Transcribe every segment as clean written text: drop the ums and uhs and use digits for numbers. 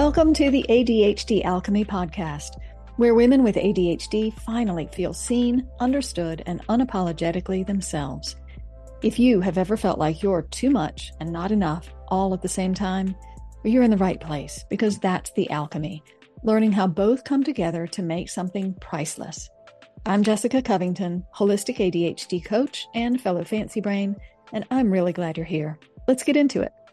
Welcome to the ADHD Alchemy podcast, where women with ADHD finally feel seen, understood, and unapologetically themselves. If you have ever felt like you're too much and not enough all at the same time, well, you're in the right place, because that's the alchemy, learning how both come together to make something priceless. I'm Jessica Covington, holistic ADHD coach and fellow Fancy Brain, and I'm really glad you're here. Let's get into it.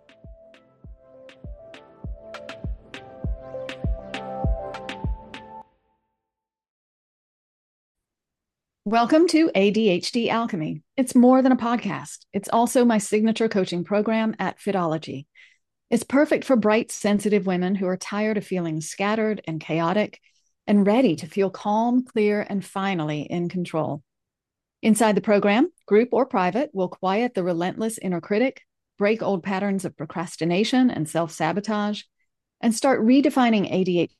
Welcome to ADHD Alchemy. It's more than a podcast. It's also my signature coaching program at Fitology. It's perfect for bright, sensitive women who are tired of feeling scattered and chaotic and ready to feel calm, clear, and finally in control. Inside the program, group or private, we'll quiet the relentless inner critic, break old patterns of procrastination and self-sabotage, and start redefining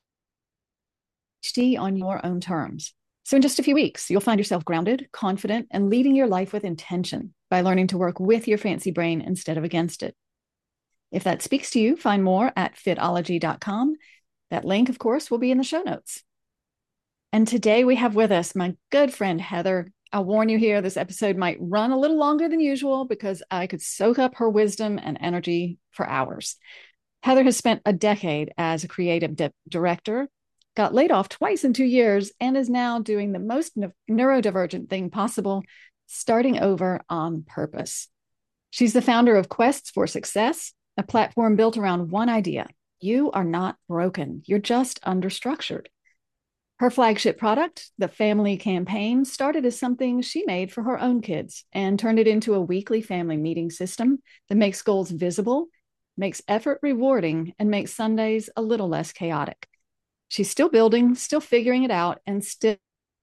ADHD on your own terms. So in just a few weeks, you'll find yourself grounded, confident, and leading your life with intention by learning to work with your fancy brain instead of against it. If that speaks to you, find more at fitology.com. That link, of course, will be in the show notes. And today we have with us my good friend, Heather. I'll warn you here, this episode might run a little longer than usual because I could soak up her wisdom and energy for hours. Heather has spent a decade as a creative director, got laid off twice in 2 years, and is now doing the most neurodivergent thing possible, starting over on purpose. She's the founder of Quests for Success, a platform built around one idea. You are not broken. You're just understructured. Her flagship product, the Family Campaign, started as something she made for her own kids and turned it into a weekly family meeting system that makes goals visible, makes effort rewarding, and makes Sundays a little less chaotic. She's still building, still figuring it out, and still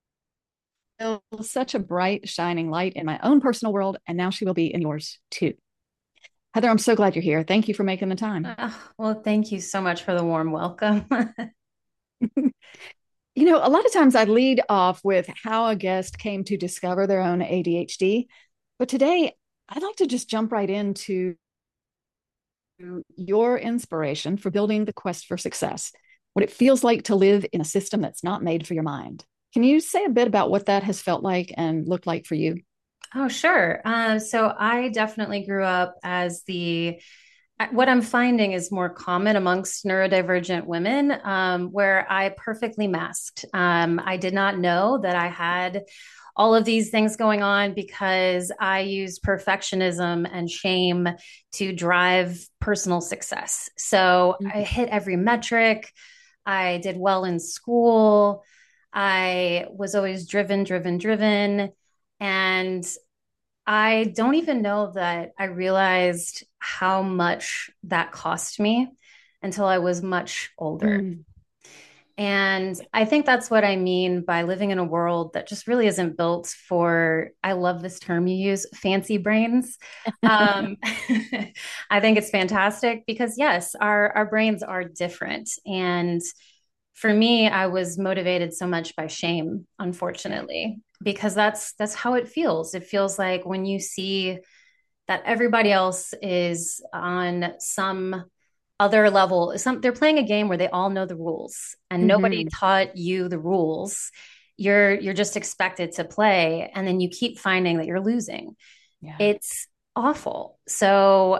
such a bright, shining light in my own personal world, and now she will be in yours too. Heather, I'm so glad you're here. Thank you for making the time. Well, thank you so much for the warm welcome. You know, a lot of times I lead off with how a guest came to discover their own ADHD, but today I'd like to just jump right into your inspiration for building the Quest for Success, what it feels like to live in a system that's not made for your mind. Can you say a bit about what that has felt like and looked like for you? Oh, sure. So I definitely grew up as what I'm finding is more common amongst neurodivergent women, where I perfectly masked. I did not know that I had all of these things going on because I used perfectionism and shame to drive personal success. So I hit every metric. I did well in school. I was always driven. And I don't even know that I realized how much that cost me until I was much older. And I think that's what I mean by living in a world that just really isn't built for, I love this term you use, fancy brains. I think it's fantastic because, yes, our brains are different. And for me, I was motivated so much by shame, unfortunately, because that's how it feels. It feels like when you see that everybody else is on some other level, they're playing a game where they all know the rules and nobody taught you the rules. You're just expected to play, and then you keep finding that you're losing. Yeah. It's awful. So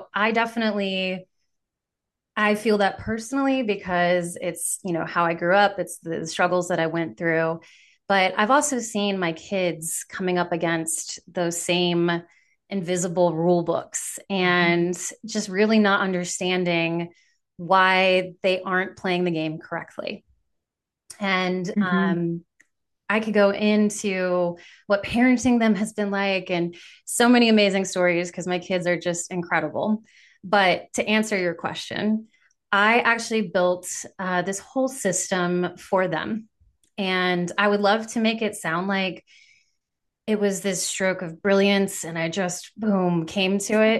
I feel that personally because it's, how I grew up, it's the struggles that I went through. But I've also seen my kids coming up against those same invisible rule books and just really not understanding why they aren't playing the game correctly. And I could go into what parenting them has been like and so many amazing stories because my kids are just incredible. But to answer your question, I actually built this whole system for them. And I would love to make it sound like it was this stroke of brilliance and I just, boom, came to it.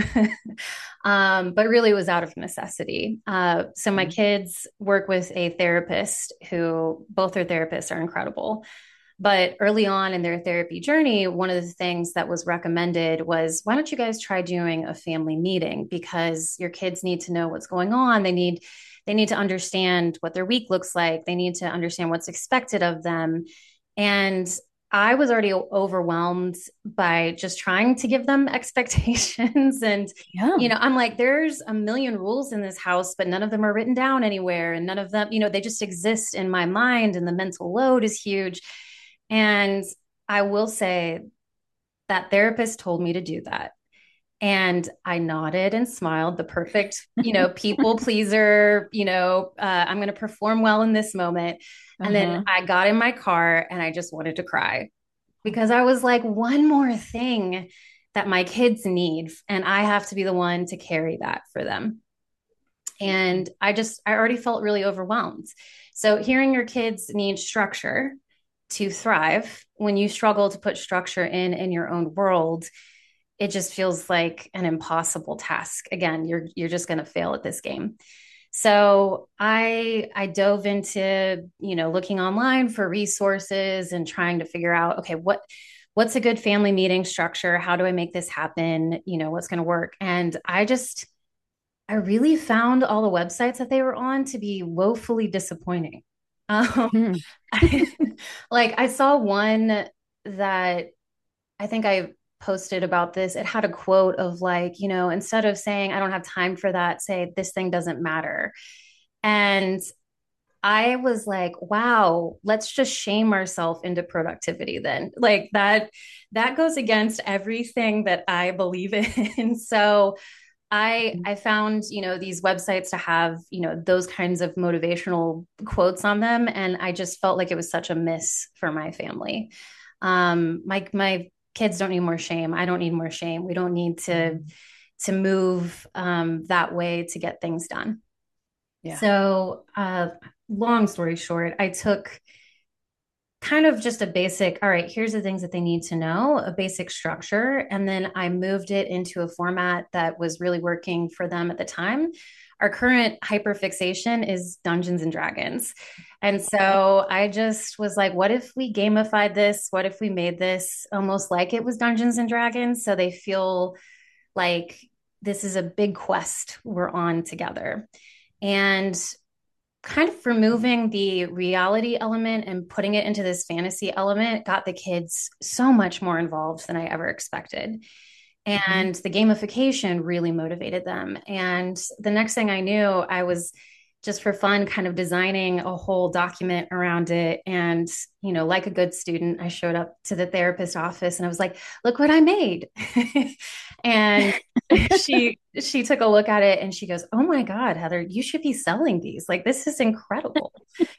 But really it was out of necessity. So my kids work with a therapist who both their therapists are incredible. But early on in their therapy journey, one of the things that was recommended was, why don't you guys try doing a family meeting, because your kids need to know what's going on. They need to understand what their week looks like. They need to understand what's expected of them. And I was already overwhelmed by just trying to give them expectations. And, Yeah. I'm like, there's a million rules in this house, but none of them are written down anywhere. And none of them, they just exist in my mind, and the mental load is huge. And I will say that therapist told me to do that. And I nodded and smiled, the perfect, people pleaser, I'm going to perform well in this moment. And then Uh-huh. I got in my car and I just wanted to cry, because I was like, one more thing that my kids need, and I have to be the one to carry that for them. And I already felt really overwhelmed. So hearing your kids need structure to thrive, when you struggle to put structure in your own world, it just feels like an impossible task. Again, you're just going to fail at this game. So I dove into, looking online for resources and trying to figure out, okay, what's a good family meeting structure? How do I make this happen? What's going to work? And I really found all the websites that they were on to be woefully disappointing. Um, Hmm. like I saw one that I think I posted about this. It had a quote of like, instead of saying, I don't have time for that, say, this thing doesn't matter. And I was like, wow, let's just shame ourselves into productivity then. Like that goes against everything that I believe in. So I found, these websites to have, those kinds of motivational quotes on them. And I just felt like it was such a miss for my family. My kids don't need more shame. I don't need more shame. We don't need to move that way to get things done. Yeah. So, long story short, I took kind of just a basic, all right, here's the things that they need to know, a basic structure. And then I moved it into a format that was really working for them at the time. Our current hyperfixation is Dungeons and Dragons. And so I just was like, what if we gamified this? What if we made this almost like it was Dungeons and Dragons? So they feel like this is a big quest we're on together. And kind of removing the reality element and putting it into this fantasy element got the kids so much more involved than I ever expected. Mhm. And the gamification really motivated them. And the next thing I knew, I was just for fun kind of designing a whole document around it. And, like a good student, I showed up to the therapist office and I was like, look what I made. And she took a look at it and she goes, oh my God, Heather, you should be selling these. Like, this is incredible.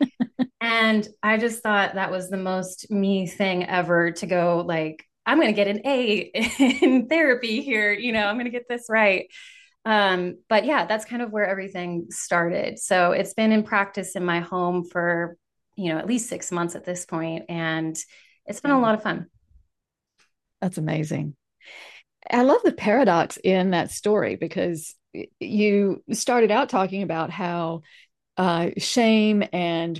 And I just thought that was the most me thing ever, to go like, I'm going to get an A in therapy here. I'm going to get this right. But yeah, that's kind of where everything started. So it's been in practice in my home for, at least 6 months at this point, and it's been a Yeah. lot of fun. That's amazing. I love the paradox in that story because you started out talking about how shame and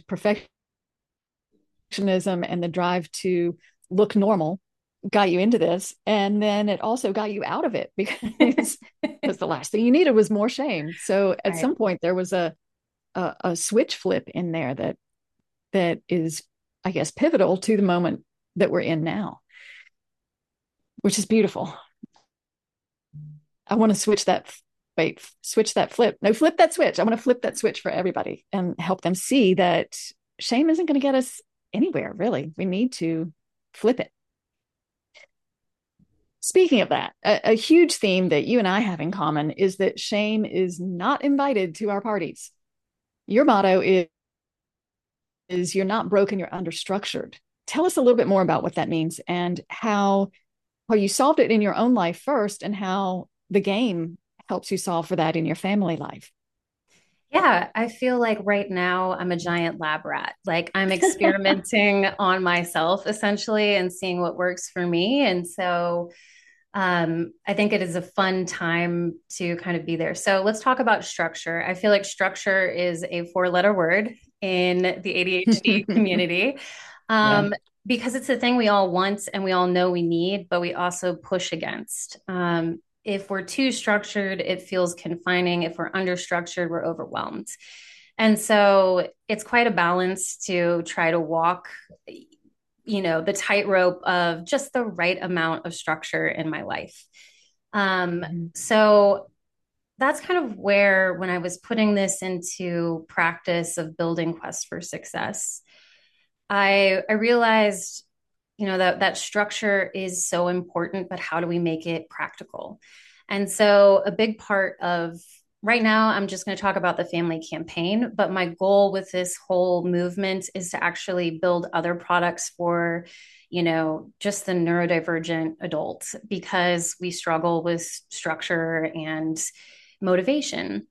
perfectionism and the drive to look normal got you into this. And then it also got you out of it because the last thing you needed was more shame. So at Right. some point there was a switch flip in there that is, I guess, pivotal to the moment that we're in now, which is beautiful. I want to switch that flip. No, flip that switch. I want to flip that switch for everybody and help them see that shame isn't going to get us anywhere, really. We need to flip it. Speaking of that, a huge theme that you and I have in common is that shame is not invited to our parties. Your motto is you're not broken, you're understructured. Tell us a little bit more about what that means and how you solved it in your own life first and how the game helps you solve for that in your family life. Yeah, I feel like right now I'm a giant lab rat. Like I'm experimenting on myself essentially and seeing what works for me. And so I think it is a fun time to kind of be there. So let's talk about structure. I feel like structure is a four-letter word in the ADHD community. Yeah. because it's a thing we all want and we all know we need, but we also push against. If we're too structured, it feels confining. If we're understructured, we're overwhelmed. And so it's quite a balance to try to walk, the tightrope of just the right amount of structure in my life. Mhm. So that's kind of where, when I was putting this into practice of building Quest for Success, I realized, that structure is so important, but how do we make it practical? And so a big part of right now, I'm just going to talk about the family campaign, but my goal with this whole movement is to actually build other products for, just the neurodivergent adult, because we struggle with structure and motivation.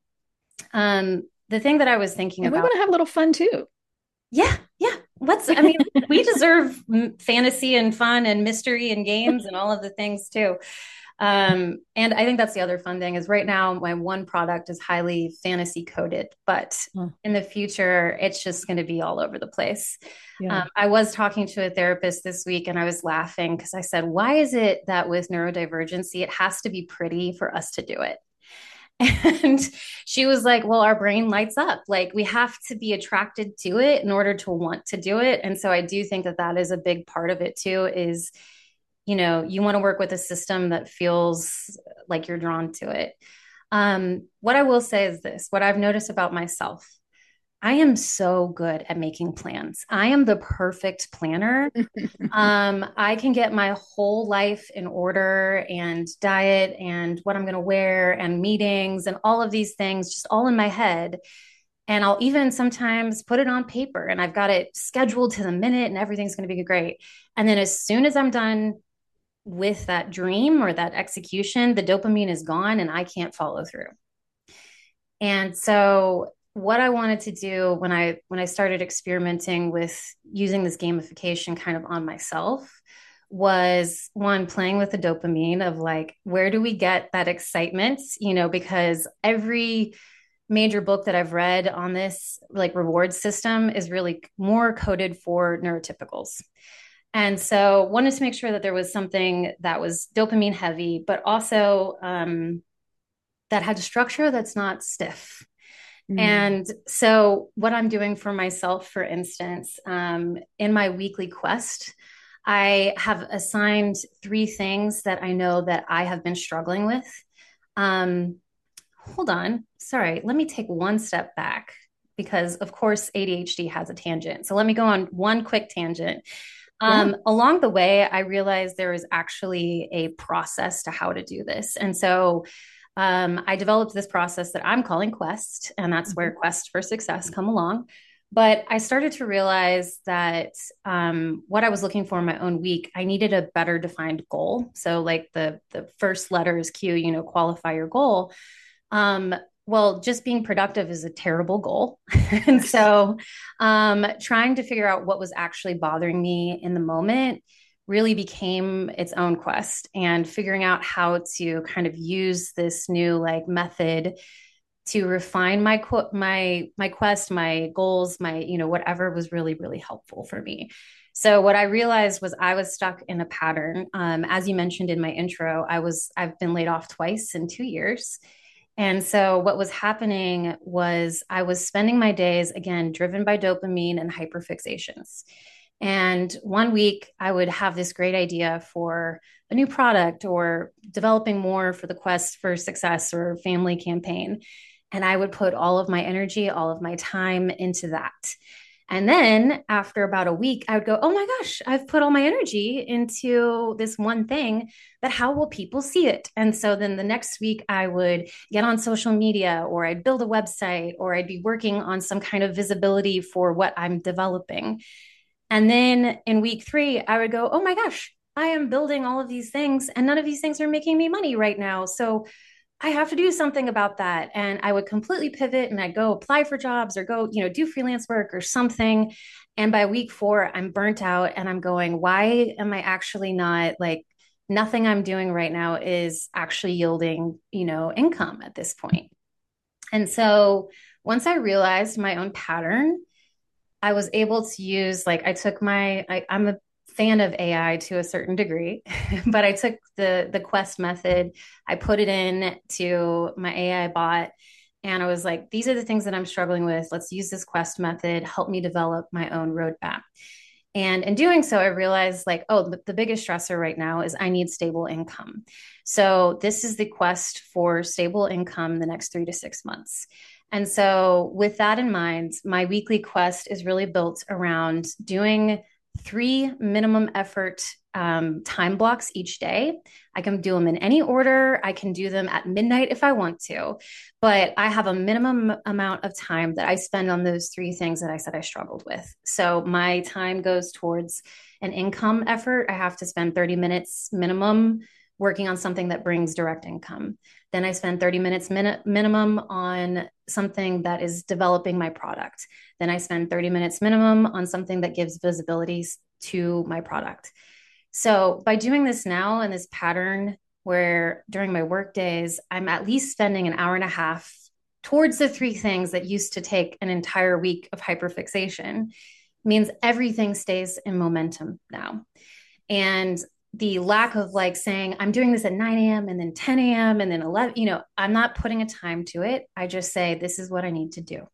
The thing that I was thinking And we about, want to have a little fun too. yeah, yeah. I mean, we deserve fantasy and fun and mystery and games and all of the things too. And I think that's the other fun thing is right now my one product is highly fantasy coded, but Huh. in the future, it's just going to be all over the place. Yeah. I was talking to a therapist this week and I was laughing because I said, why is it that with neurodivergency, it has to be pretty for us to do it? And she was like, well, our brain lights up. Like we have to be attracted to it in order to want to do it. And so I do think that that is a big part of it too, is, you want to work with a system that feels like you're drawn to it. What I will say is this, what I've noticed about myself, I am so good at making plans. I am the perfect planner. I can get my whole life in order and diet and what I'm going to wear and meetings and all of these things just all in my head. And I'll even sometimes put it on paper and I've got it scheduled to the minute and everything's going to be great. And then as soon as I'm done with that dream or that execution, the dopamine is gone and I can't follow through. And so what I wanted to do when I started experimenting with using this gamification kind of on myself was, one, playing with the dopamine of like, where do we get that excitement? Because every major book that I've read on this like reward system is really more coded for neurotypicals. And so wanted to make sure that there was something that was dopamine heavy, but also that had structure that's not stiff. Mm. And so, what I'm doing for myself, for instance, in my weekly quest, I have assigned 3 things that I know that I have been struggling with. Um, Hold on. Sorry. Let me take one step back because, of course, ADHD has a tangent. So, let me go on one quick tangent. Yeah. Along the way, I realized there is actually a process to how to do this. And so, I developed this process that I'm calling Quest, and that's where Mhm. Quest for Success come along. But I started to realize that what I was looking for in my own week, I needed a better defined goal. So, like the first letter is Q, qualify your goal. Um, well, just being productive is a terrible goal. And Yes. so, trying to figure out what was actually bothering me in the moment really became its own quest, and figuring out how to kind of use this new like method to refine my quest, my goals, my whatever was really really helpful for me. So what I realized was I was stuck in a pattern. As you mentioned in my intro, I've been laid off twice in 2 years. And so what was happening was I was spending my days again driven by dopamine and hyperfixations. And one week I would have this great idea for a new product or developing more for the Quest for Success or family campaign. And I would put all of my energy, all of my time into that. And then after about a week, I would go, oh my gosh, I've put all my energy into this one thing, but how will people see it? And so then the next week, I would get on social media, or I'd build a website, or I'd be working on some kind of visibility for what I'm developing. And then in week 3, I would go, oh my gosh, I am building all of these things, and none of these things are making me money right now. So I have to do something about that. And I would completely pivot and I'd go apply for jobs or go, do freelance work or something. And by week 4, I'm burnt out and I'm going, why am I actually not like, nothing I'm doing right now is actually yielding, income at this point. And so once I realized my own pattern, I was able to use, like, I took I'm a fan of AI to a certain degree, but I took the Quest method, I put it in to my AI bot, and I was like, these are the things that I'm struggling with. Let's use this Quest method, help me develop my own roadmap. And in doing so, I realized like, oh, the biggest stressor right now is I need stable income. So this is the quest for stable income the next 3 to 6 months. And so, with that in mind, my weekly quest is really built around doing 3 minimum effort time blocks each day. I can do them in any order. I can do them at midnight if I want to, but I have a minimum amount of time that I spend on those 3 things that I said I struggled with. So my time goes towards an income effort. I have to spend 30 minutes minimum working on something that brings direct income. Then I spend 30 minutes minimum on something that is developing my product. Then I spend 30 minutes minimum on something that gives visibility to my product. So by doing this now in this pattern where during my work days, I'm at least spending an hour and a half towards the 3 things that used to take an entire week of hyperfixation, means everything stays in momentum now. And the lack of like saying, I'm doing this at 9 a.m. and then 10 a.m. and then 11, I'm not putting a time to it. I just say, this is what I need to do.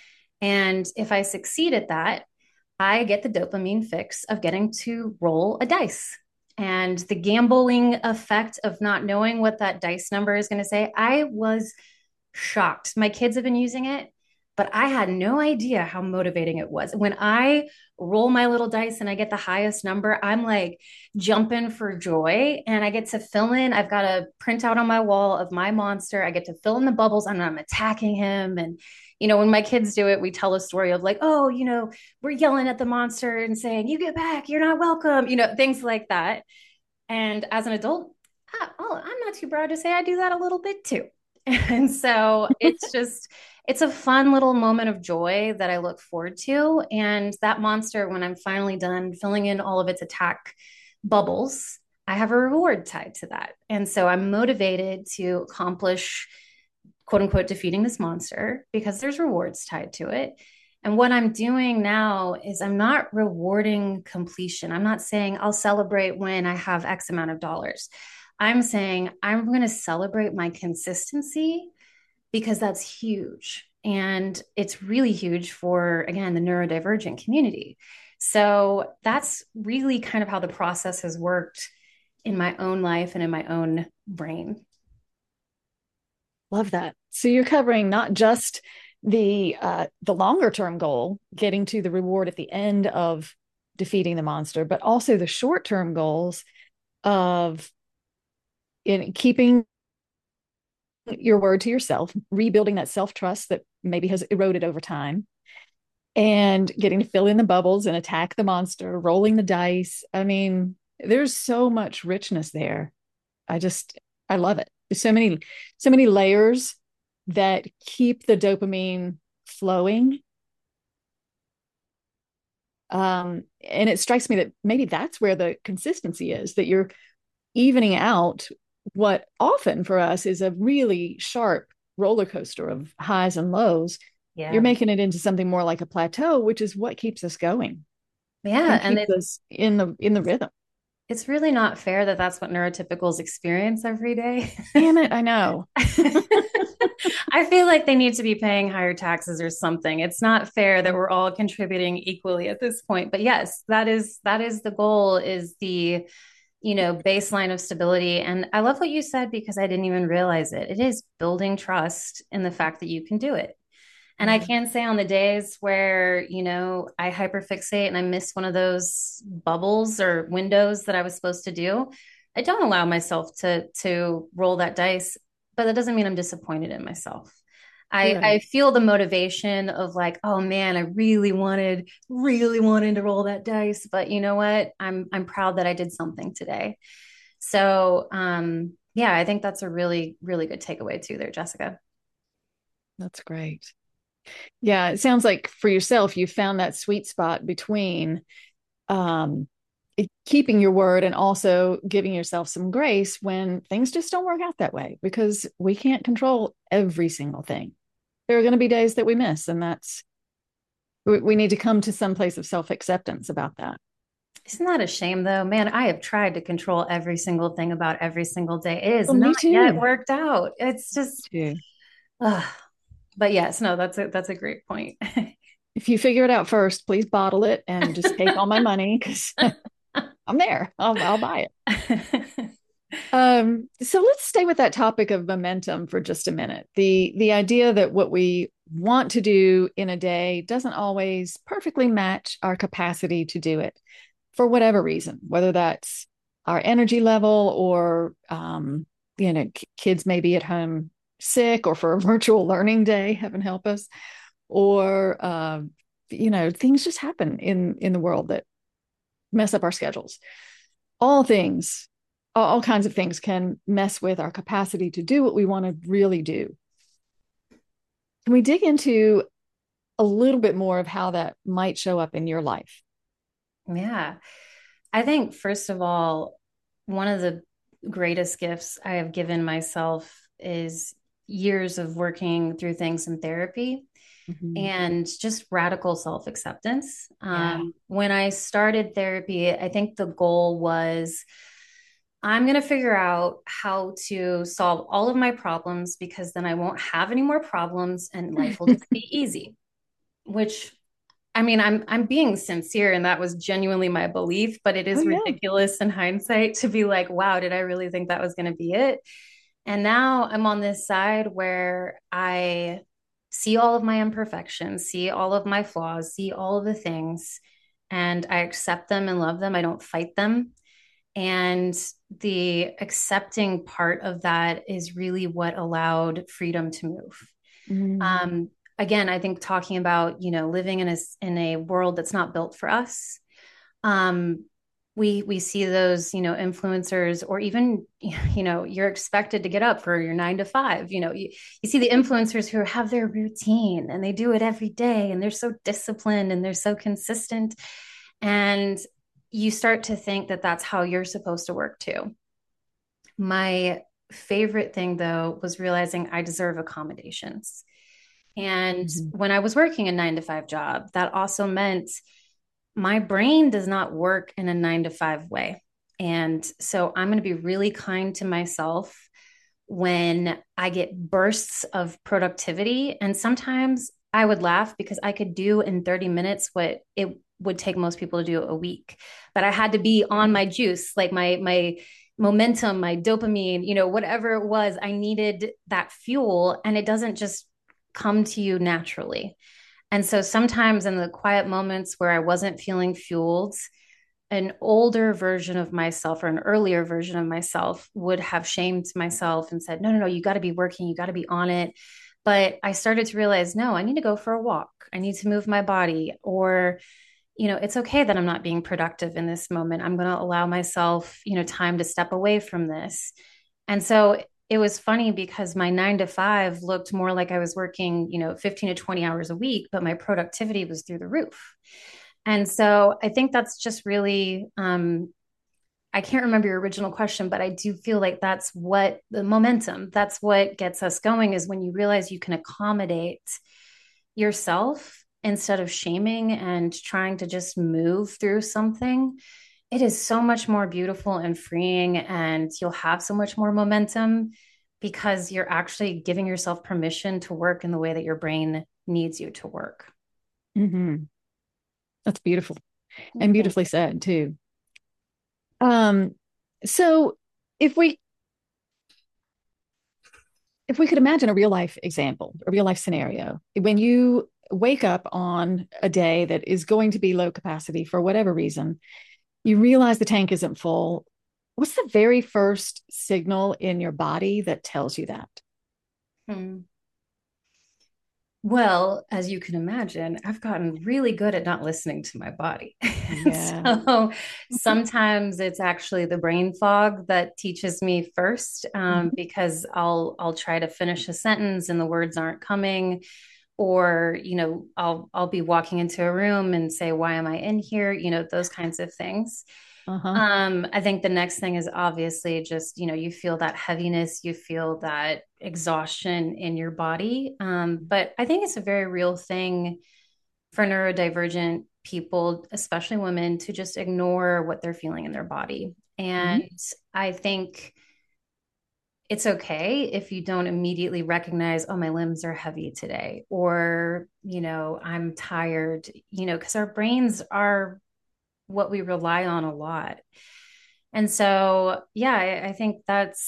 And if I succeed at that, I get the dopamine fix of getting to roll a dice. And the gambling effect of not knowing what that dice number is going to say, I was shocked. My kids have been using it, but I had no idea how motivating it was. When I roll my little dice and I get the highest number, I'm like jumping for joy, and I get to fill in. I've got a printout on my wall of my monster. I get to fill in the bubbles and I'm attacking him. And, when my kids do it, we tell a story of like, oh, we're yelling at the monster and saying, you get back, you're not welcome, things like that. And as an adult, I'm not too proud to say I do that a little bit too. And so it's a fun little moment of joy that I look forward to. And that monster, when I'm finally done filling in all of its attack bubbles, I have a reward tied to that. And so I'm motivated to accomplish, quote unquote, defeating this monster because there's rewards tied to it. And what I'm doing now is I'm not rewarding completion. I'm not saying I'll celebrate when I have X amount of dollars. I'm saying I'm going to celebrate my consistency because that's huge. And it's really huge for, again, the neurodivergent community. So that's really kind of how the process has worked in my own life and in my own brain. Love that. So you're covering not just the longer term goal, getting to the reward at the end of defeating the monster, but also the short term goals of in keeping your word to yourself, rebuilding that self-trust that maybe has eroded over time, and getting to fill in the bubbles and attack the monster, rolling the dice. I mean, there's so much richness there. I love it. There's so many layers that keep the dopamine flowing. And it strikes me that maybe that's where the consistency is, that you're evening out what often for us is a really sharp roller coaster of highs and lows. Yeah. You're making it into something more like a plateau, which is what keeps us going. Yeah. And keeps us in the rhythm. It's really not fair that that's what neurotypicals experience every day. Damn it, I know. I feel like they need to be paying higher taxes or something. It's not fair that we're all contributing equally at this point. But yes, that is the goal, is the baseline of stability. And I love what you said, because I didn't even realize it. It is building trust in the fact that you can do it. And I can say on the days where, I hyperfixate and I miss one of those bubbles or windows that I was supposed to do, I don't allow myself to roll that dice, but that doesn't mean I'm disappointed in myself. I feel the motivation of like, oh man, I really wanted to roll that dice, but you know what? I'm proud that I did something today. So yeah, I think that's a really, really good takeaway too there, Jessica. That's great. Yeah, it sounds like for yourself, you found that sweet spot between keeping your word and also giving yourself some grace when things just don't work out that way, because we can't control every single thing. There are going to be days that we miss, and we need to come to some place of self-acceptance about that. Isn't that a shame though? Man, I have tried to control every single thing about every single day. It is Well, me not yet too. worked out. It's just, Too. ugh. But yes, no, that's a great point. If you figure it out first, please bottle it and just take all my money because I'm there. I'll buy it. So let's stay with that topic of momentum for just a minute. The idea that what we want to do in a day doesn't always perfectly match our capacity to do it for whatever reason, whether that's our energy level or kids may be at home sick or for a virtual learning day, heaven help us, or things just happen in the world that mess up our schedules. All things, all kinds of things can mess with our capacity to do what we want to really do. Can we dig into a little bit more of how that might show up in your life? Yeah. I think, first of all, one of the greatest gifts I have given myself is years of working through things in therapy Mhm. and just radical self acceptance. Yeah. When I started therapy, I think the goal was I'm going to figure out how to solve all of my problems because then I won't have any more problems and life will just be easy, which I mean, I'm being sincere, and that was genuinely my belief, but it Oh is yeah. ridiculous in hindsight to be like, wow, did I really think that was going to be it? And now I'm on this side where I see all of my imperfections, see all of my flaws, see all of the things, and I accept them and love them. I don't fight them. And the accepting part of that is really what allowed freedom to move. Mhm. Um, Again, I think talking about living in a world that's not built for us. Um, we see those influencers, or even you're expected to get up for your 9 to 5. You see the influencers who have their routine and they do it every day and they're so disciplined and they're so consistent, and you start to think that that's how you're supposed to work too. My favorite thing though was realizing I deserve accommodations. And Mhm. when I was working a 9 to 5 job, that also meant my brain does not work in a 9 to 5 way. And so I'm going to be really kind to myself when I get bursts of productivity. And sometimes I would laugh because I could do in 30 minutes what it would take most people to do a week. But I had to be on my juice, like my momentum, my dopamine, whatever it was, I needed that fuel. And it doesn't just come to you naturally. And so sometimes in the quiet moments where I wasn't feeling fueled, an older version of myself or an earlier version of myself would have shamed myself and said, no, no, no, you got to be working, you got to be on it. But I started to realize, no, I need to go for a walk. I need to move my body. Or, it's okay that I'm not being productive in this moment. I'm going to allow myself, time to step away from this. And so it was funny because my 9 to 5 looked more like I was working, 15 to 20 hours a week, but my productivity was through the roof. And so I think that's just really, I can't remember your original question, but I do feel like that's what the momentum, that's what gets us going, is when you realize you can accommodate yourself instead of shaming and trying to just move through something. It is so much more beautiful and freeing, and you'll have so much more momentum because you're actually giving yourself permission to work in the way that your brain needs you to work. Mhm. That's beautiful Well, and thank beautifully you. said too. Um, so if we if we could imagine a real life example, a real life scenario, when you wake up on a day that is going to be low capacity for whatever reason, you realize the tank isn't full. What's the very first signal in your body that tells you that? Hmm. Well, as you can imagine, I've gotten really good at not listening to my body. Yeah. So sometimes it's actually the brain fog that teaches me first, Mhm. because I'll try to finish a sentence and the words aren't coming, or I'll be walking into a room and say, "Why am I in here?" Those kinds of things. Uh-huh. I think the next thing is obviously just, you feel that heaviness, you feel that exhaustion in your body. But I think it's a very real thing for neurodivergent people, especially women, to just ignore what they're feeling in their body. And I think it's okay if you don't immediately recognize, oh, my limbs are heavy today, or, I'm tired, because our brains are what we rely on a lot. And so, yeah, I think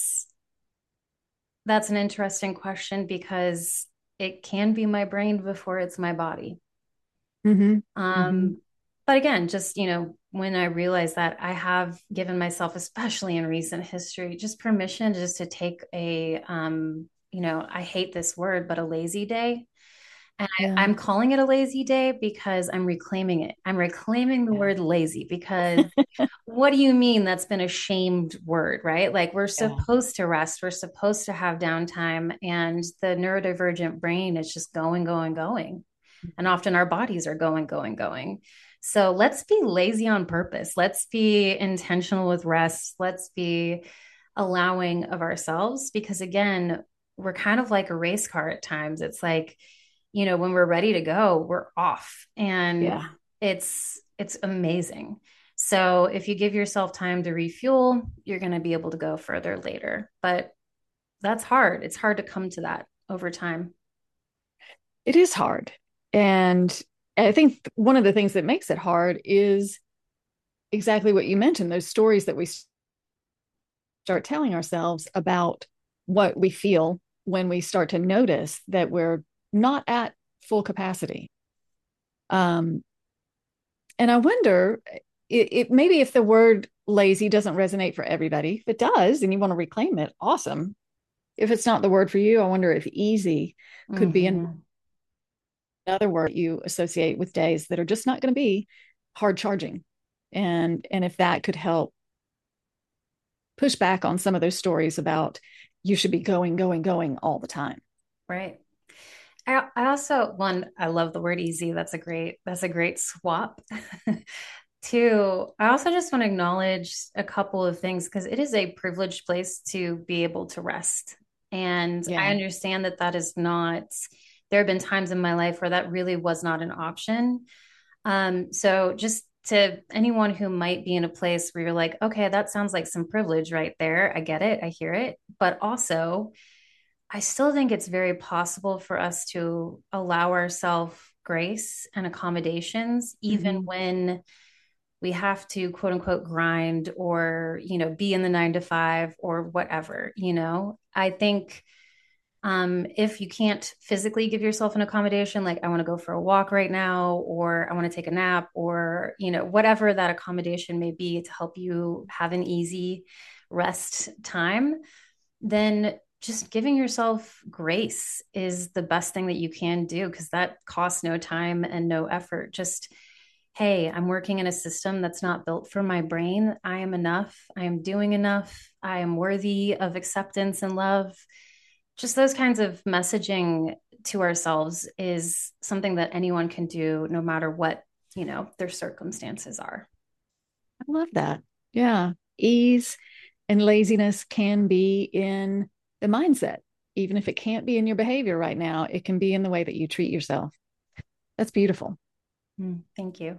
that's an interesting question because it can be my brain before it's my body. Mm-hmm. Mm-hmm. Um, but again, just, when I realized that, I have given myself, especially in recent history, just permission just to take I hate this word, but a lazy day. And Yeah. I'm calling it a lazy day because I'm reclaiming it. I'm reclaiming the Yeah. word lazy because what do you mean that's been a shamed word, right? Like we're Yeah. supposed to rest, we're supposed to have downtime, and the neurodivergent brain is just going, going, going. And often our bodies are going, going, going. So let's be lazy on purpose. Let's be intentional with rest. Let's be allowing of ourselves because, again, we're kind of like a race car at times. It's like, when we're ready to go, we're off. And Yeah. it's amazing. So if you give yourself time to refuel, you're going to be able to go further later. But that's hard. It's hard to come to that over time. It is hard. And I think one of the things that makes it hard is exactly what you mentioned, those stories that we start telling ourselves about what we feel when we start to notice that we're not at full capacity. Um, and I wonder, maybe if the word lazy doesn't resonate for everybody, if it does and you want to reclaim it, awesome. If it's not the word for you, I wonder if easy could be Mm-hmm. another word you associate with days that are just not going to be hard charging. And if that could help push back on some of those stories about you should be going, going, going all the time. Right. I also I love the word easy. That's a great swap. Two, I also just want to acknowledge a couple of things because it is a privileged place to be able to rest. And I Yeah. understand that that is not, there have been times in my life where that really was not an option. So just to anyone who might be in a place where you're like, okay, that sounds like some privilege right there. I get it. I hear it. But also, I still think it's very possible for us to allow ourselves grace and accommodations, even Mm-hmm. when we have to quote unquote grind or, be in the 9 to 5 or whatever, I think if you can't physically give yourself an accommodation, like I want to go for a walk right now, or I want to take a nap, or, whatever that accommodation may be to help you have an easy rest time, then just giving yourself grace is the best thing that you can do because that costs no time and no effort. Just, hey, I'm working in a system that's not built for my brain. I am enough. I am doing enough. I am worthy of acceptance and love. Just those kinds of messaging to ourselves is something that anyone can do no matter what, their circumstances are. I love that. Yeah. Ease and laziness can be in the mindset. Even if it can't be in your behavior right now, it can be in the way that you treat yourself. That's beautiful. Thank you.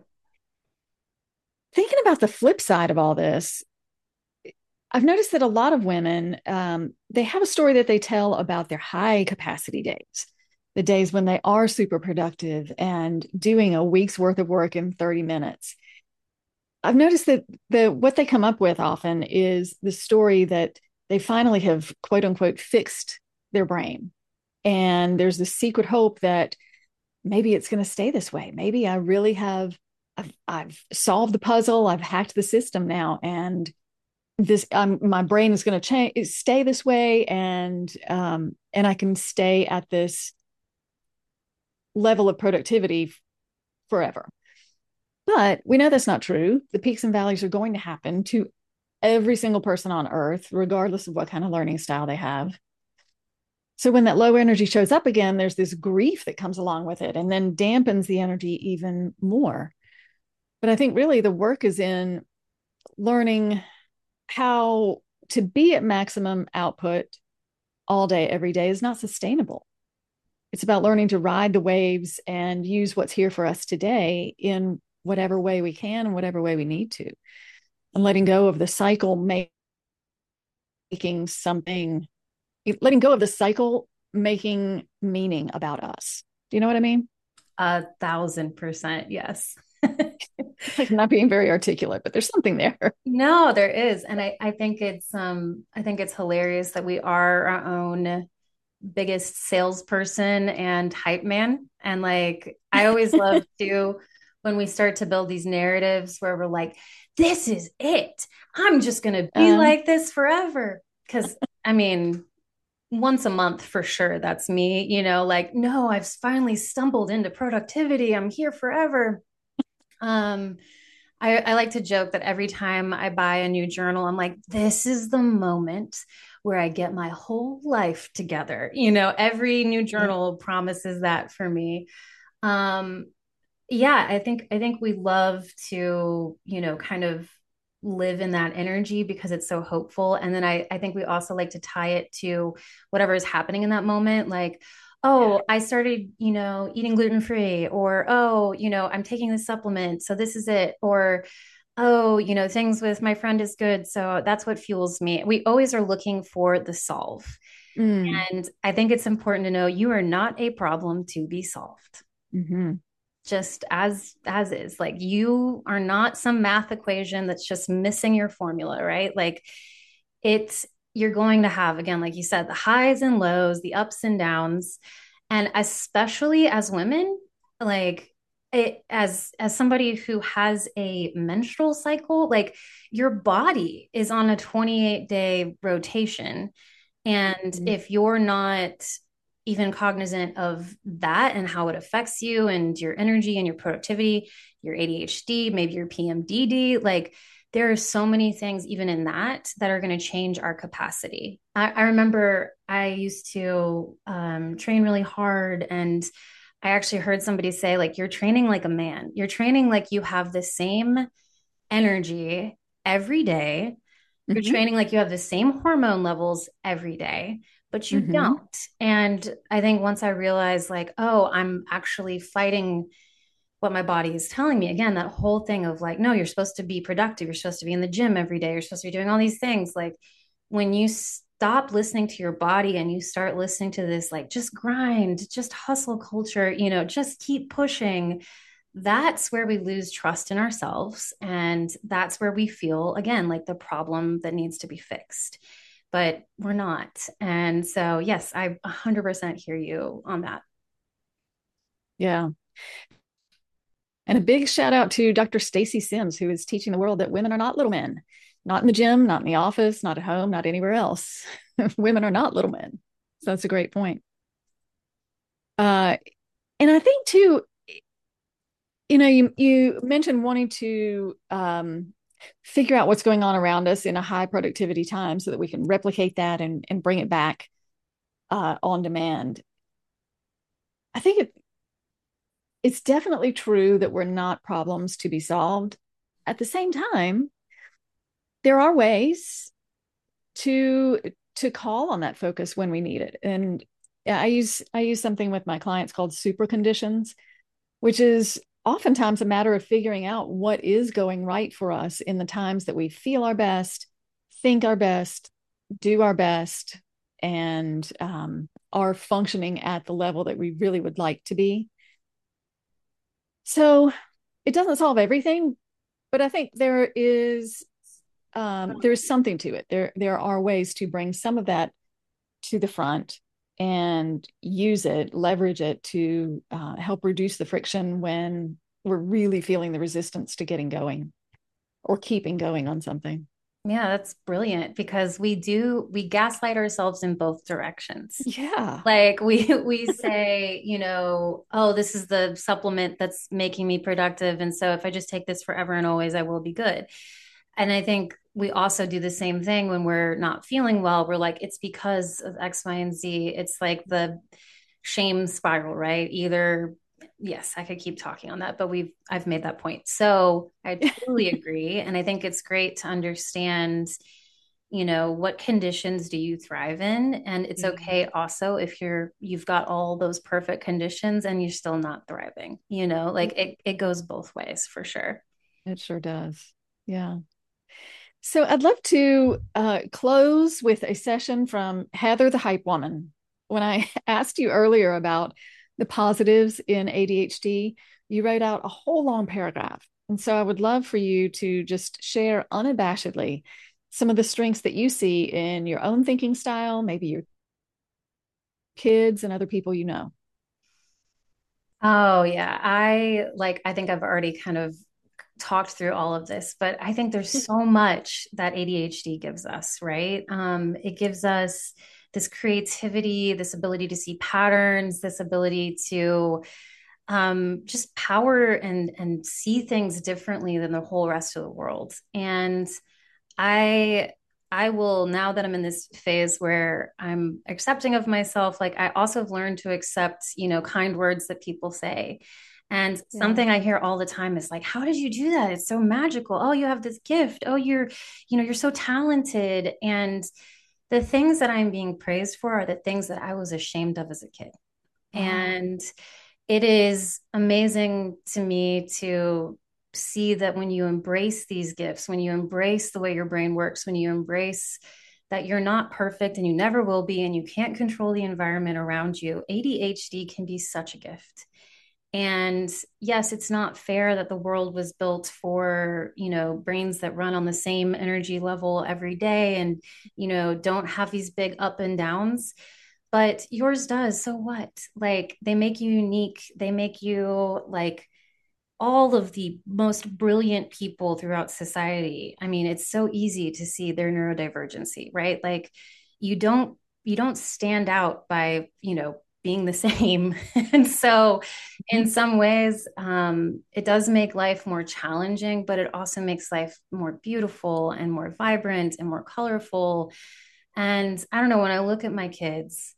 Thinking about the flip side of all this, I've noticed that a lot of women, they have a story that they tell about their high capacity days, the days when they are super productive and doing a week's worth of work in 30 minutes. I've noticed that what they come up with often is the story that they finally have quote unquote fixed their brain. And there's this secret hope that maybe it's going to stay this way. Maybe I really have, I've solved the puzzle. I've hacked the system now. And my brain is going to stay this way. And I can stay at this level of productivity forever. But we know that's not true. The peaks and valleys are going to happen to every single person on earth, regardless of what kind of learning style they have. So when that low energy shows up again, there's this grief that comes along with it and then dampens the energy even more. But I think really the work is in learning how to be at maximum output all day, every day is not sustainable. It's about learning to ride the waves and use what's here for us today in whatever way we can and whatever way we need to, and letting go of the cycle making something, letting go of the cycle making meaning about us. Do you know what I mean? 1,000%. Yes. Like, I'm not being very articulate, but there's something there. No, there is. And I think it's hilarious that we are our own biggest salesperson and hype man. And like, I always love to, when we start to build these narratives where we're like, this is it. I'm just going to be like this forever. Cause I mean, once a month for sure, that's me, like, no, I've finally stumbled into productivity. I'm here forever. Um, I like to joke that every time I buy a new journal, I'm like, this is the moment where I get my whole life together. Every new journal promises that for me. Um, yeah, I think we love to, kind of live in that energy because it's so hopeful. And then I think we also like to tie it to whatever is happening in that moment. Like, oh, I started, eating gluten free, or, oh, I'm taking this supplement. So this is it. Or, oh, things with my friend is good. So that's what fuels me. We always are looking for the solve. Mm. And I think it's important to know you are not a problem to be solved. Mm-hmm. Just as is, like, you are not some math equation that's just missing your formula, right? Like, it's, you're going to have, again, like you said, the highs and lows, the ups and downs. And especially as women, like, as somebody who has a menstrual cycle, like, your body is on a 28-day rotation. And Mm-hmm. if you're not even cognizant of that and how it affects you and your energy and your productivity, your ADHD, maybe your PMDD, like, there are so many things even in that are going to change our capacity. I remember I used to train really hard, and I actually heard somebody say, like, you're training like a man. You're training like you have the same energy every day. You're Mm-hmm. training like you have the same hormone levels every day, but you Mm-hmm. don't. And I think once I realized, like, oh, I'm actually fighting what my body is telling me, again, that whole thing of like, no, you're supposed to be productive. You're supposed to be in the gym every day. You're supposed to be doing all these things. Like, when you stop listening to your body and you start listening to this, like, just grind, just hustle culture, just keep pushing, that's where we lose trust in ourselves. And that's where we feel, again, like the problem that needs to be fixed, but we're not. And so, yes, I 100% hear you on that. Yeah. And a big shout out to Dr. Stacy Sims, who is teaching the world that women are not little men, not in the gym, not in the office, not at home, not anywhere else. Women are not little men. So that's a great point. Uh, and I think too, you mentioned wanting to figure out what's going on around us in a high productivity time so that we can replicate that and bring it back on demand. I think it's definitely true that we're not problems to be solved. At the same time, there are ways to call on that focus when we need it. And I use something with my clients called super conditions, which is oftentimes a matter of figuring out what is going right for us in the times that we feel our best, think our best, do our best, and are functioning at the level that we really would like to be. So it doesn't solve everything, but I think there is something to it. There are ways to bring some of that to the front and use it, leverage it to help reduce the friction when we're really feeling the resistance to getting going or keeping going on something. Yeah, that's brilliant because we gaslight ourselves in both directions. Yeah. Like, we say, oh, this is the supplement that's making me productive. And so if I just take this forever and always, I will be good. And I think we also do the same thing when we're not feeling well. We're like, it's because of X, Y, and Z. It's like the shame spiral, right? Either, yes, I could keep talking on that, but I've made that point. So I totally agree. And I think it's great to understand, what conditions do you thrive in? And it's Yeah, okay also if you've got all those perfect conditions and you're still not thriving, like it goes both ways for sure. it sure does. Yeah. So I'd love to close with a session from Heather the Hype Woman. When I asked you earlier about the positives in ADHD, you wrote out a whole long paragraph. And so I would love for you to just share unabashedly some of the strengths that you see in your own thinking style, maybe your kids and other people you know. Oh yeah. I think I've already kind of talked through all of this, but I think there's so much that ADHD gives us, right? It gives us this creativity, this ability to see patterns, this ability to just power and see things differently than the whole rest of the world. And I I will, now that I'm in this phase where I'm accepting of myself, like I also have learned to accept, kind words that people say. And Yeah. something I hear all the time is like, how did you do that? It's so magical. Oh, you have this gift. Oh, you're so talented. And the things that I'm being praised for are the things that I was ashamed of as a kid. Oh, And it is amazing to me to see that when you embrace these gifts, when you embrace the way your brain works, when you embrace that you're not perfect and you never will be, and you can't control the environment around you, ADHD can be such a gift. And yes, it's not fair that the world was built for, brains that run on the same energy level every day and, don't have these big up and downs, but yours does. So what? Like they make you unique. They make you like all of the most brilliant people throughout society. I mean, it's so easy to see their neurodivergency, right? Like you don't stand out by, being the same. And so in some ways, it does make life more challenging, but it also makes life more beautiful and more vibrant and more colorful. And I don't know, when I look at my kids,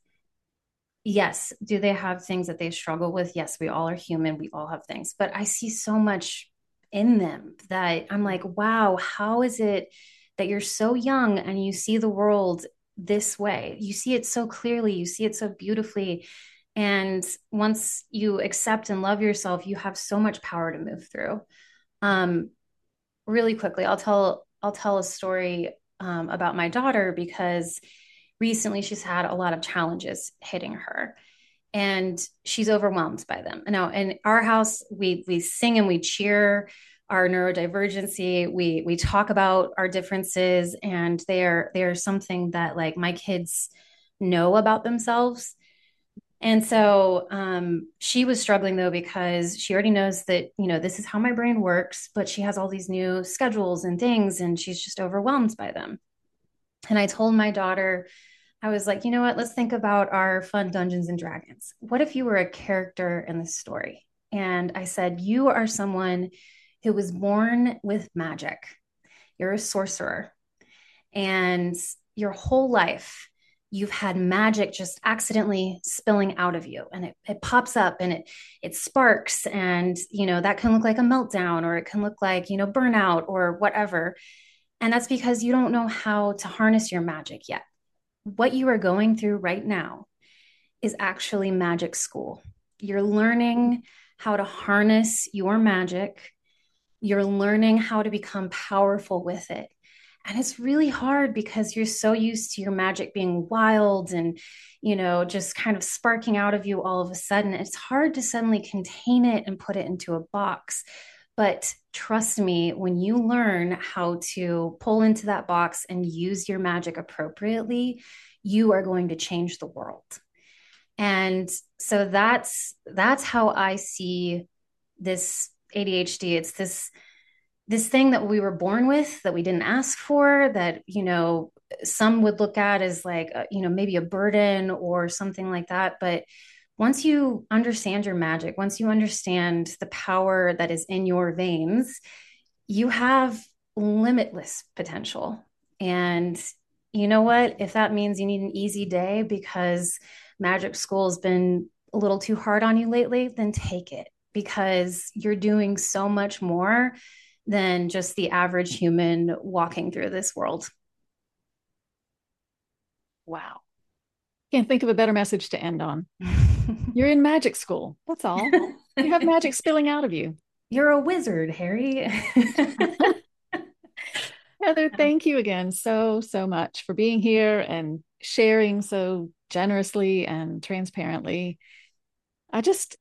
yes, do they have things that they struggle with? Yes, we all are human. We all have things, but I see so much in them that I'm like, wow, how is it that you're so young and you see the world this way? You see it so clearly, you see it so beautifully. And once you accept and love yourself, you have so much power to move through. Um, Really quickly, I'll tell a story about my daughter because recently she's had a lot of challenges hitting her and she's overwhelmed by them. Now, in our house, we sing and we cheer our neurodivergency. We talk about our differences, and they are something that like my kids know about themselves. And so she was struggling though because she already knows that this is how my brain works, but she has all these new schedules and things, and she's just overwhelmed by them. And I told my daughter, I was like, you know what? Let's think about our fun Dungeons and Dragons. What if you were a character in the story? And I said, you are someone who was born with magic. You're a sorcerer. And your whole life, you've had magic just accidentally spilling out of you. And it pops up and it sparks. And, that can look like a meltdown, or it can look like, burnout or whatever. And that's because you don't know how to harness your magic yet. What you are going through right now is actually magic school. You're learning how to harness your magic. You're learning how to become powerful with it. And it's really hard because you're so used to your magic being wild and, just kind of sparking out of you all of a sudden. It's hard to suddenly contain it and put it into a box. But trust me, when you learn how to pull into that box and use your magic appropriately, you are going to change the world. And so that's how I see this ADHD. It's this thing that we were born with that we didn't ask for, that some would look at as like maybe a burden or something like that. But once you understand your magic, once you understand the power that is in your veins, you have limitless potential. And you know what? If that means you need an easy day because magic school has been a little too hard on you lately, then take it, because you're doing so much more than just the average human walking through this world. Wow. Can't think of a better message to end on. You're in magic school. That's all. You have magic spilling out of you. You're a wizard, Harry. Heather, thank you again so much for being here and sharing so generously and transparently. I just,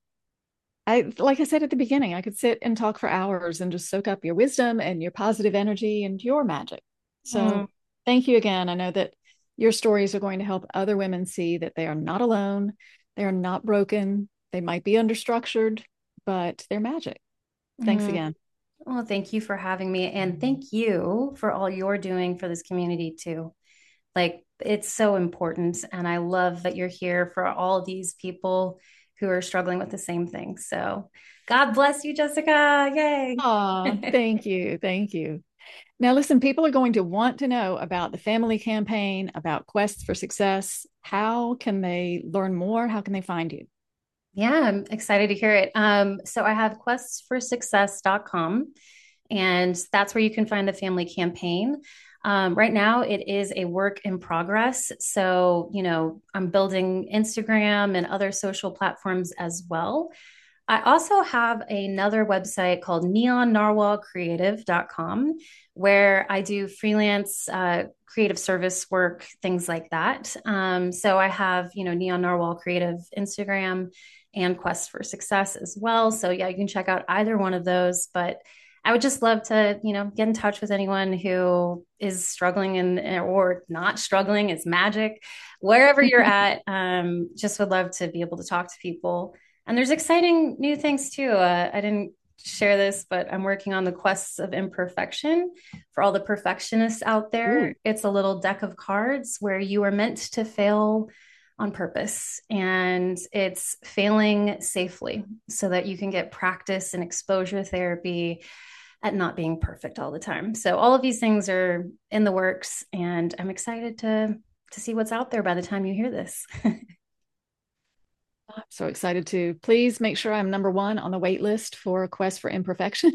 like I said at the beginning, I could sit and talk for hours and just soak up your wisdom and your positive energy and your magic. So Mm, thank you again. I know that your stories are going to help other women see that they are not alone. They are not broken. They might be understructured, but they're magic. Thanks mm. again. Well, thank you for having me. And thank you for all you're doing for this community, too. Like, it's so important. And I love that you're here for all these people who are struggling with the same thing. So, God bless you, Jessica. Yay. Oh, thank you. Thank you. Now, listen, people are going to want to know about the family campaign, about Quests for Success. How can they learn more? How can they find you? Yeah, I'm excited to hear it. So I have questsforsuccess.com, and that's where you can find the family campaign. Right now, it is a work in progress. So, I'm building Instagram and other social platforms as well. I also have another website called neonnarwhalcreative.com where I do freelance creative service work, things like that. So I have, Neon Narwhal Creative Instagram and Quest for Success as well. So yeah, you can check out either one of those. But I would just love to, get in touch with anyone who is struggling or not struggling. It's magic, wherever you're at. Just would love to be able to talk to people. And there's exciting new things too. I didn't share this, but I'm working on the quests of imperfection for all the perfectionists out there. Ooh, It's a little deck of cards where you are meant to fail on purpose, and it's failing safely so that you can get practice and exposure therapy at not being perfect all the time. So all of these things are in the works, and I'm excited to see what's out there by the time you hear this. I'm so excited to. Please make sure I'm number one on the wait list for Quest for Imperfection.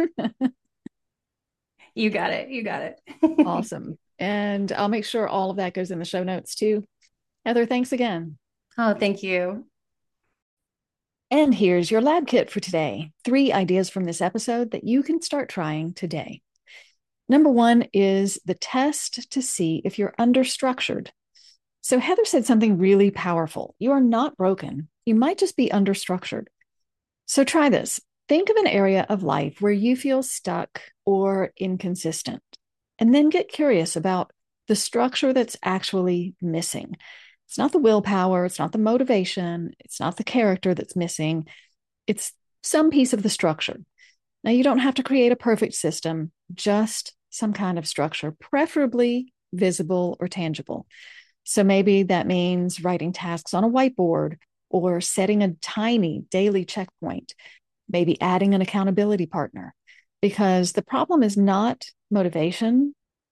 You got it. You got it. Awesome. And I'll make sure all of that goes in the show notes too. Heather, thanks again. Oh, thank you. And here's your lab kit for today. 3 ideas from this episode that you can start trying today. Number 1 is the test to see if you're understructured. So Heather said something really powerful. You are not broken. You might just be understructured. So try this. Think of an area of life where you feel stuck or inconsistent, and then get curious about the structure that's actually missing. It's not the willpower, it's not the motivation, it's not the character that's missing. It's some piece of the structure. Now, you don't have to create a perfect system, just some kind of structure, preferably visible or tangible. So maybe that means writing tasks on a whiteboard or setting a tiny daily checkpoint, maybe adding an accountability partner, because the problem is not motivation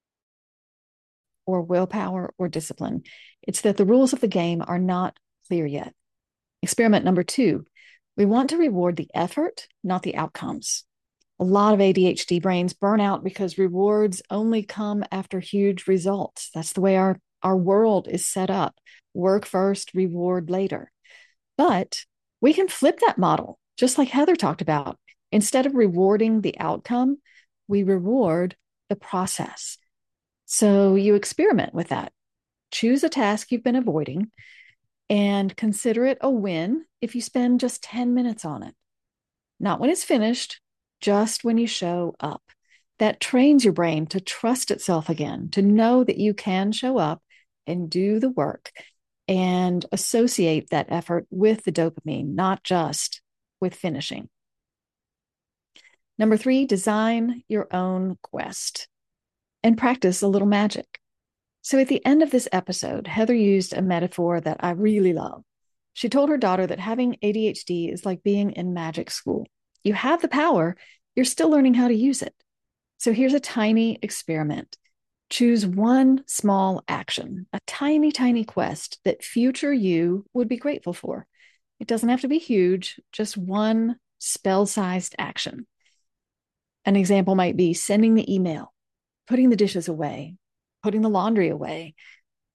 or willpower or discipline. It's that the rules of the game are not clear yet. Experiment number 2, we want to reward the effort, not the outcomes. A lot of ADHD brains burn out because rewards only come after huge results. That's the way our world is set up. Work first, reward later. But we can flip that model, just like Heather talked about. Instead of rewarding the outcome, we reward the process. So you experiment with that. Choose a task you've been avoiding and consider it a win if you spend just 10 minutes on it. Not when it's finished, just when you show up. That trains your brain to trust itself again, to know that you can show up and do the work and associate that effort with the dopamine, not just with finishing. Number 3, design your own quest and practice a little magic. So at the end of this episode, Heather used a metaphor that I really love. She told her daughter that having ADHD is like being in magic school. You have the power, you're still learning how to use it. So here's a tiny experiment. Choose one small action, a tiny, tiny quest that future you would be grateful for. It doesn't have to be huge, just one spell-sized action. An example might be sending the email, putting the dishes away, putting the laundry away,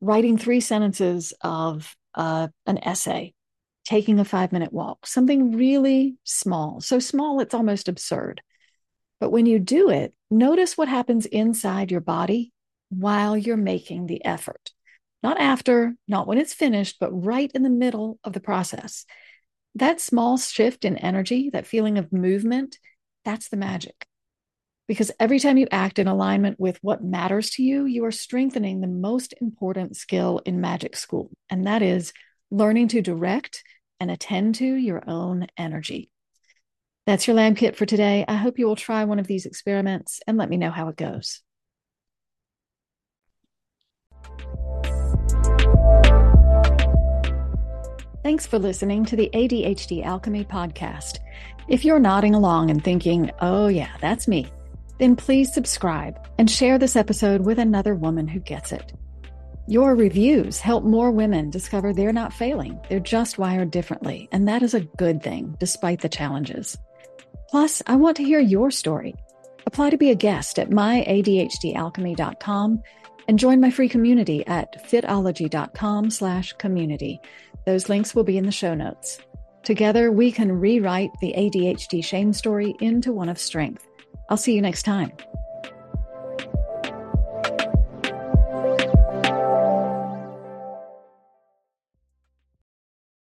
writing 3 sentences of an essay, taking a 5-minute walk, something really small. So small, it's almost absurd. But when you do it, notice what happens inside your body while you're making the effort. Not after, not when it's finished, but right in the middle of the process. That small shift in energy, that feeling of movement, that's the magic. Because every time you act in alignment with what matters to you, you are strengthening the most important skill in magic school, and that is learning to direct and attend to your own energy. That's your lab kit for today. I hope you will try one of these experiments and let me know how it goes. Thanks for listening to the ADHD Alchemy podcast. If you're nodding along and thinking, oh yeah, that's me, then please subscribe and share this episode with another woman who gets it. Your reviews help more women discover they're not failing. They're just wired differently. And that is a good thing, despite the challenges. Plus, I want to hear your story. Apply to be a guest at myadhdalchemy.com and join my free community at fitology.com/community. Those links will be in the show notes. Together, we can rewrite the ADHD shame story into one of strength. I'll see you next time.